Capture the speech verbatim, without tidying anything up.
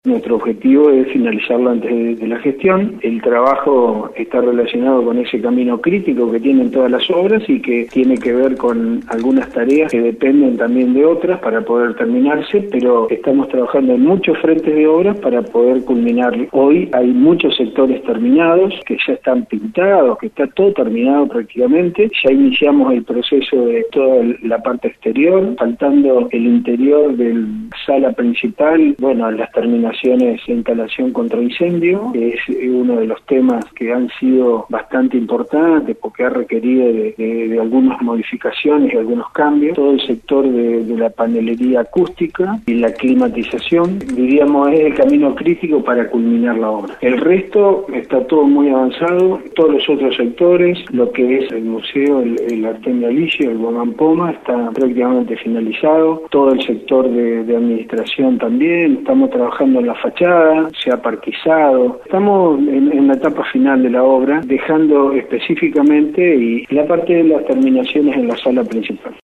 Nuestro objetivo es finalizarlo antes de, de la gestión. El trabajo está relacionado con ese camino crítico que tienen todas las obras y que tiene que ver con algunas tareas que dependen también de otras para poder terminarse, pero estamos trabajando en muchos frentes de obras para poder culminar. Hoy hay muchos sectores terminados, que ya están pintados, que está todo terminado prácticamente. Ya iniciamos el proceso de toda la parte exterior, faltando el interior de la sala principal, bueno, las terminaciones de instalación contra incendio, que es uno de los temas que han sido bastante importantes porque ha requerido de, de, de algunas modificaciones y algunos cambios. Todo el sector de, de la panelería acústica y la climatización, diríamos, es el camino crítico para culminar la obra. El resto está todo muy avanzado, todos los otros sectores, lo que es el museo, el, el Artemio Aligio, el Guamán Poma, está prácticamente finalizado, todo el sector de, de administración también, estamos trabajando en la fachada, se ha parquizado. Estamos en, en la etapa final de la obra, dejando específicamente y la parte de las terminaciones en la sala principal.